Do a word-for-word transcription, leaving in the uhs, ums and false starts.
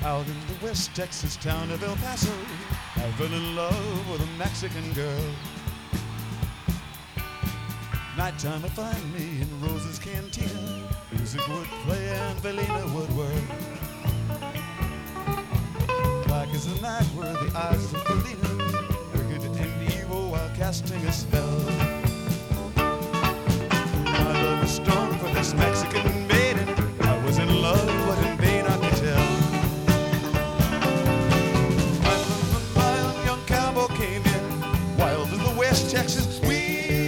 Out in the West Texas town of El Paso, I fell in love with a Mexican girl. Nighttime would find me in Rose's Cantina. Music would play and Felina would whirl. Black as the night were the eyes of Felina, wicked and evil while casting a spell. My love was strong for this Mexican maiden. I was in love, but in vain I could tell. My young cowboy came in, wild in the West Texas. We